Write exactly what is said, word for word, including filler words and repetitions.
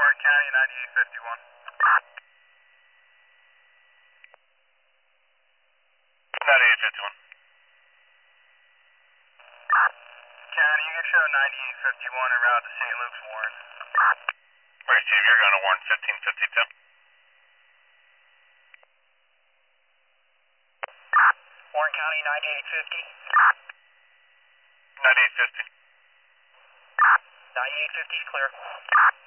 Warren County, ninety-eight fifty-one. ninety-eight fifty-one. County, you can show ninety-eight fifty-one en route to Saint Luke's, Warren. Right, Chief, you're going to Warren fifteen fifty-two. Warren County, ninety-eight fifty. ninety-eight fifty. ninety-eight fifty is clear.